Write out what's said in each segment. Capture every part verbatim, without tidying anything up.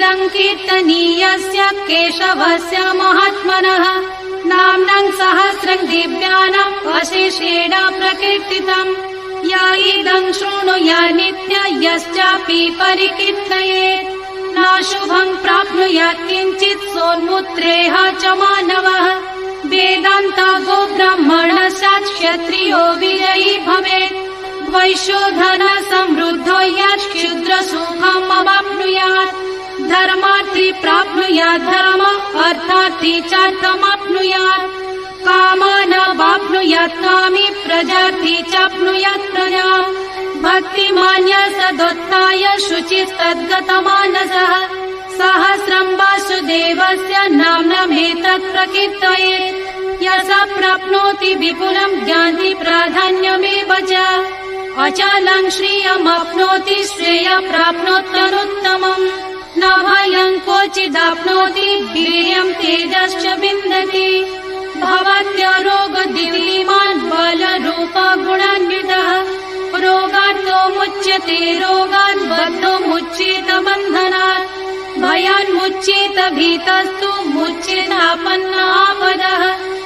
इदं कीर्तनीयस्य केशवस्य महात्मनः नाम्नं सहस्रं दिव्यानाम् अशेषेण प्रकीर्तितम्। य इदं शृणुयात् नित्यं यश्चापि परिकीर्तयेत् न शुभं प्राप्नुयात् किञ्चित् सोन्मुत्रेह च मानवः। वेदान्तो ब्राह्मणस्यात् क्षत्रियो विजयी भवेत्। वैश्यो समृद्धो यत् क्षुद्रसुखम् अवाप्नुयात्। धर्मार्थी प्राप्नुयात् धर्मम् अर्थार्थी चार्थमाप्नुयात्। कामान वाप्नुयात् कामी प्रजार्थी चाप्नुयात् प्रजाम्। भक्तिमान्य सदोत्थाय शुचिस्तद्गतमानसः सहस्रं वासुदेवस्य नाम्नमेतत् प्रकीर्तयेत्। यः प्राप्नोति विपुलं ज्ञाति प्राधान्यमेव च अचलं श्रियमाप्नोति श्रेय प्राप्नोत्यनुत्तमम्। न भयं क्वचिदाप्नोति वीर्यं तेजश्च विन्दति। भवत्यरोगदितिमान् बलरूप गुणान्वितः रोगार्तो मुच्यते रोगान् बद्धो मुच्येत बन्धनात्। भयान्मुच्येत भीतस्तु मुच्येतापन्नापदः।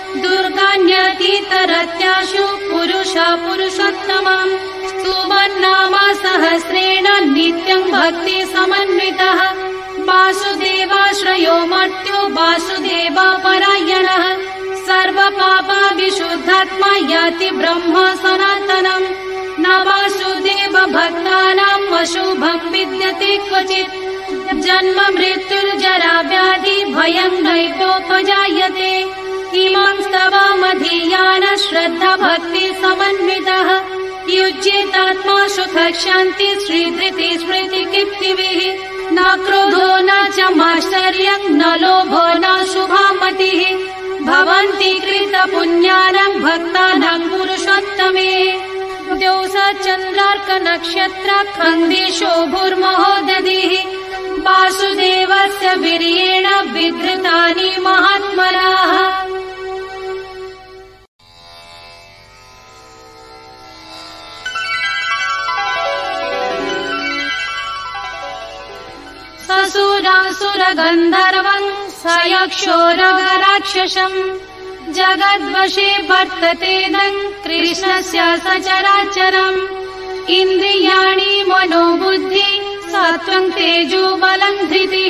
दुर्गान्यतीतरत्याशु पुरुषः पुरुषोत्तमम्। स्तुवन्नामा सहस्रेण नित्यं भक्ति समन्वितः। वासुदेवाश्रयो मर्त्यो वासुदेव परायणः। सर्वपापा विशुद्धात्मा याति ब्रह्म सनातनम्। न वासुदेव भक्तानाम् अशुभं विद्यते क्वचित्। जन्म मृत्युर्जरा व्याधि भयं नैवोपजायते। इमं स्तवामधियान श्रद्धा भक्ति समन्वितः। युज्येतात्मा सुख शान्ति श्रीधृति स्मृति कीर्तिभिः। न क्रोधो न च माश्चर्यं न लोभो न शुभामतिः। भवन्ति कृत पुण्यानां भक्तानां पुरुषोत्तमे। द्यौस चन्द्रार्क नक्षत्र खन्देशो भूर्महोदधिः। वासुदेवस्य वीर्येण विधृतानि महात्मनः। ससुरासुरगन्धर्वं सयक्षोरगराक्षसम् जगद्वशे वर्ततेदं कृष्णस्य सचराचरम्। इन्द्रियाणि मनोबुद्धि सत्त्वं तेजो बलं धृतिः।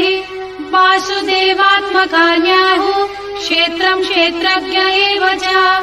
वासुदेवात्मकान्याहुः क्षेत्रं क्षेत्रज्ञ एव च।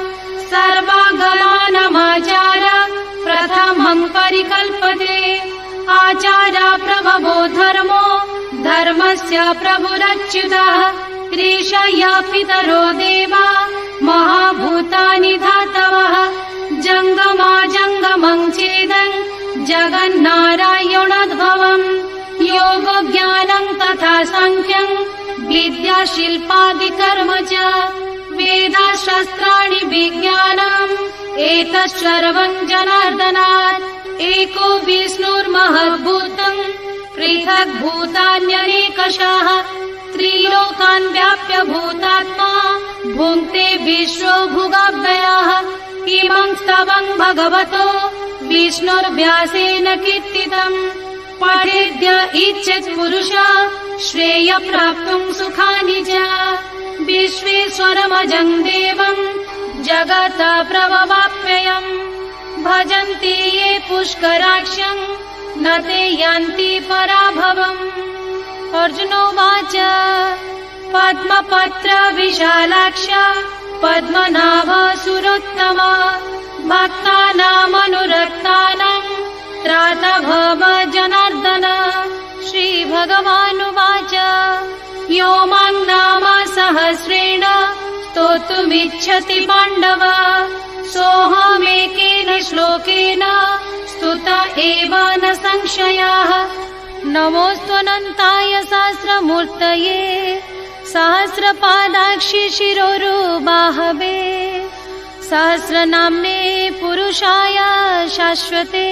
सर्वागमानमाचार प्रथमं परिकल्पते। आचार प्रभवो धर्मो धर्मस्य प्रभुरच्युतः। ऋषयः पितरो देवा महाभूतानि धातवः। जङ्गमाजङ्गमं चेदं जगन्नारायणोद्भवम्। योगज्ञानं तथा सांख्यं विद्या शिल्पादिकर्म च। वेदाशास्त्राणि विज्ञानम् एतत् सर्वं जनार्दनात्। एको विष्णुर्महद्भूतं पृथक् भूतान्यनेकशः। त्रिलोकान् व्याप्य भूतात्मा भुङ्क्ते विश्वो भुगाव्ययः। इमं स्तवं भगवतो विष्णुर्व्यासेन कीर्तितम्। पठेद्य इच्छेत् पुरुषः श्रेय प्राप्तुं सुखानि च। विश्वेश्वरमजं देवं जगत प्रभवाप्ययम्। भजन्ति ये पुष्कराक्षं न ते यान्ति पराभवम्। अर्जुनोवाच पद्मपत्र विशालाक्ष पद्मनाभ सुरोत्तम। भक्तानामनुरक्तानां त्राता भव जनार्दन। श्रीभगवानुवाच यो मां नाम सहस्रेण स्तोतुमिच्छति पाण्डव सोऽहमेकेन श्लोकेन स्तुत एव न संशयः। नमोऽस्त्वनन्ताय सहस्रमूर्तये सहस्रपादाक्षि शिरोरुबाहवे सहस्रनाम्ने पुरुषाय शाश्वते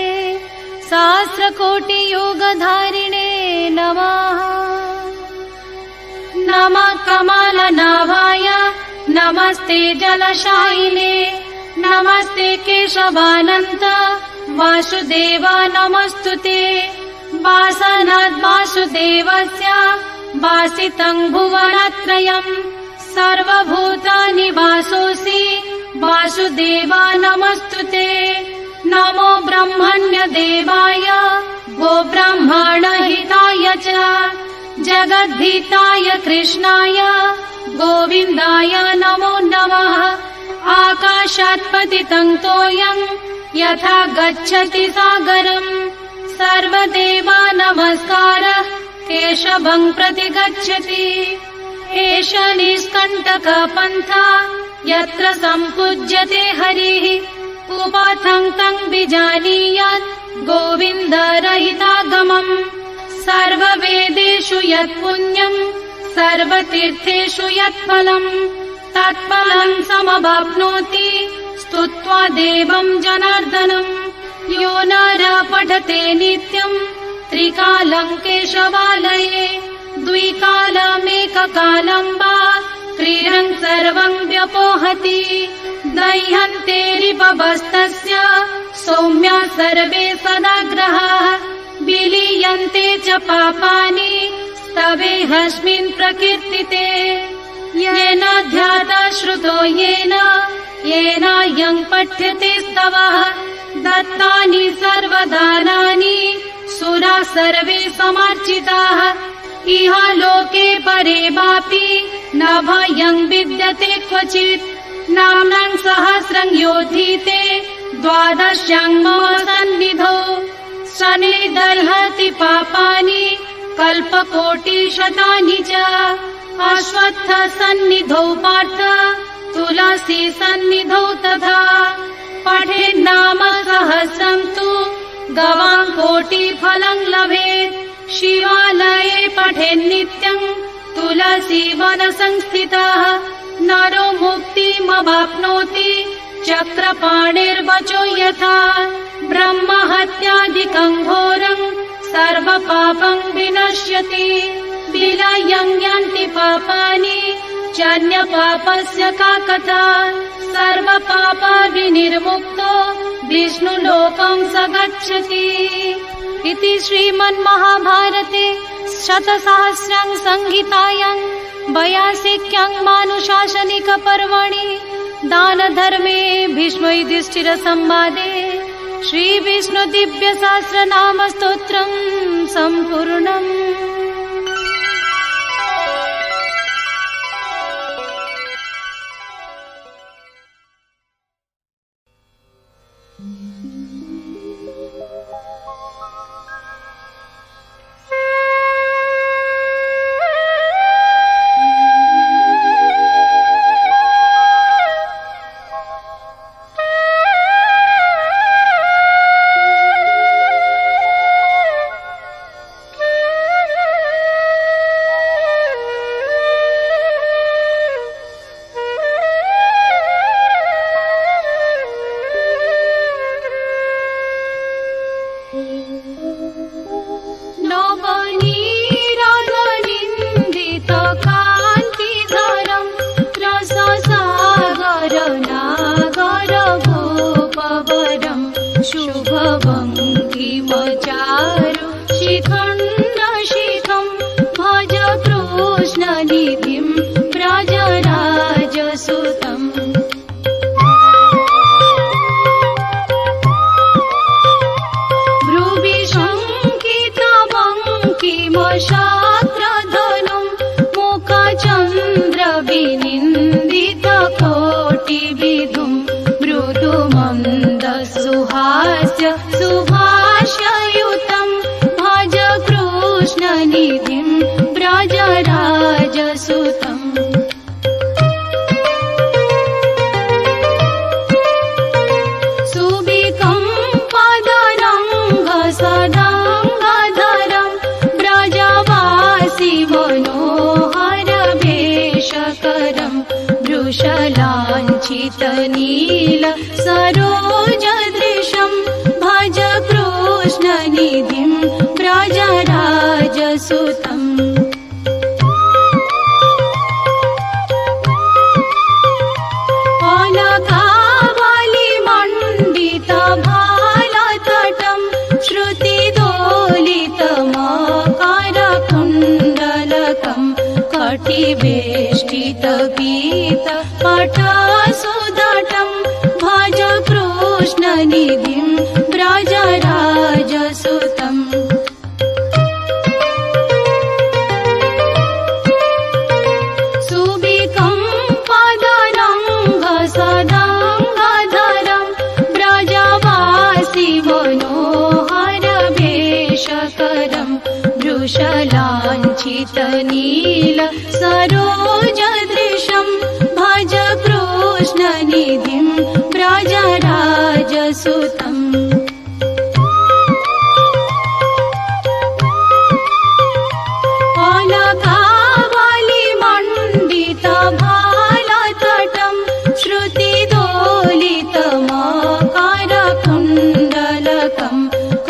सहस्रकोटियोगधारिणे नमः। नमः कमलनाभाय नमस्ते जलशायिने नमस्ते केशवानन्त वासुदेव नमस्तुते। वासनात् वासुदेवस्य वासितं भुवनत्रयम् सर्वभूतानि वासोऽसि वासुदेवा नमस्तुते। नमो ब्रह्मण्य देवाय गोब्राह्मणहिताय च जगद्धिताय कृष्णाय गोविन्दाय नमो नमः। आकाशात् पतितं तोयं यथा गच्छति सागरम् सर्वदेवा नमस्कारः केशवं प्रति गच्छति। एष निष्कण्टक पन्था यत्र सम्पूज्यते हरिः उपाथं तं विजानीयात् गोविन्दरहितागमम्। सर्ववेदेषु यत्पुण्यम् सर्वतीर्थेषु यत्फलम् तत्फलं समवाप्नोति स्तुत्वा देवं जनार्दनम्। यो नर पठते नित्यम् त्रिकालं केशवालये द्विकालमेककालं वा क्रीडन् सर्वं व्यपोहति। दह्यन्ते रिपवस्तस्य सौम्या सर्वे सदाग्रहाः विलीयन्ते च पापानि स्तवेऽस्मिन् प्रकीर्तिते। येन ध्याता श्रुतो येन येनायं पठ्यते स्तवः दत्तानि सर्वदानानि सुरा सर्वे समार्चिताः। इह लोके परे वापि न भयं विद्यते क्वचित्। नाम्नां सहस्रं योधीते द्वादश्यां मम सन्निधौ शनिर्दह्यति पापानि कल्पकोटिशतानि च। अश्वत्थ सन्निधौ पार्थ तुलसी सन्निधौ तथा पठेन्नाम सहस्रं तु गवां कोटिफलं लभेत्। शिवालये पठेन्नित्यं तुलसी वनसंस्थितः नरो मुक्तिमवाप्नोति चक्रपाणिर्वचो यथा। ब्रह्महत्यादिकं घोरं सर्वपापं विनश्यति। विलयं यान्ति पापानि चान्यपापस्य का कथा। सर्वपापविनिर्मुक्तो विष्णुलोकं स गच्छति। इति श्रीमन्महाभारते शतसहस्रां संहितायां वयासिक्यां मानुशासनिकपर्वणि दानधर्मे भीष्मयुधिष्ठिरसंवादे श्रीविष्णुदिव्यसहस्रनामस्तोत्रं सम्पूर्णम्। नील सरोजदृशं भज कृष्णनिधिं व्रजराजसुतम्। श्रुतिदोलितमकारकुण्डल कुण्डलकम् कटिवेष्टितपीत पटासुदाटम् भज कृष्णनिधिम् व्रजराजसुतम् सुविकम् पदनङ्ग सदाङ्गधरम् व्रजवासि मनोहर वेशकरम् वृषलाञ्छितनील सरोजदृशम् भज कृष्णनिधिम् व्रजराजसुतम् अलकावलिमण्डितभालतटम् श्रुतिदोलितमकरकुण्डलकम्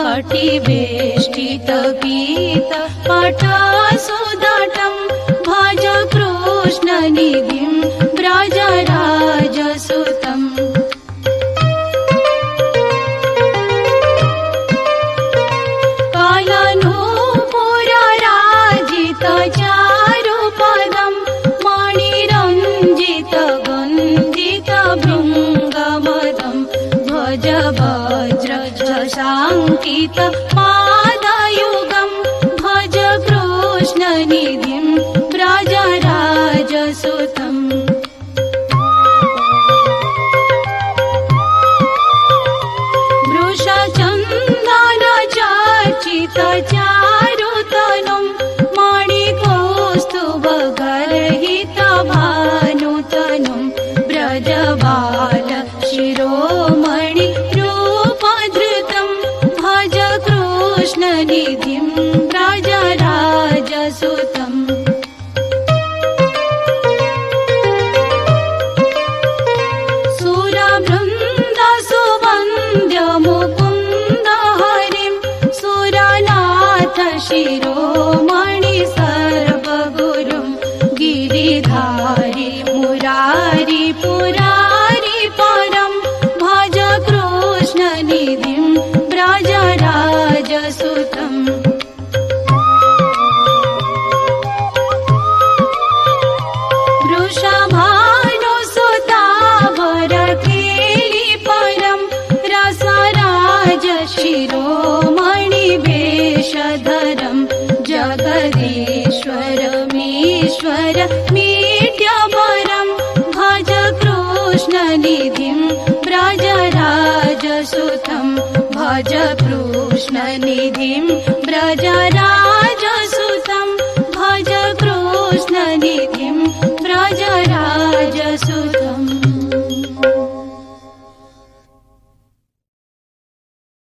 कटिवेष्टितपीत पटासुदाटम् भज कृष्णनिधिम् व्रजराजसुतम् कालनूपुरराजितचारुपदम् मणिरञ्जितगन्धितभृङ्गमदम् भज वज्रझषाङ्कित पादयुगम् भज कृष्णनिधिम् व्रजराजसुतम् वृषचन्दनचर्चितचारुतनुम् मणिकौस्तुभगर्हितभानुतनुम् व्रजबाल शिरोमणि रूपधृतम् भज कृष्णनिधिम् व्रजराजसुतम् सुरवृन्दसुवन्द्यमुकुन्द हरिम् सुरनाथ शिरोमणि सर्वगुरुम् गिरिधारि मुरारि पुरारि परम् भज कृष्णनिधिम् व्रजराजसुतम् वृषभानुसुतावरकेलि परम् रसराज शिरोमणि वेशधरम् जगदीश्वरमीश्वर मीड्यवरम् भज कृष्णनिधिम् व्रजराजसुतम् भज कृष्णनिधिम् व्रजराजसुतम् भज कृष्णनिधिम् व्रजराजसुतम्।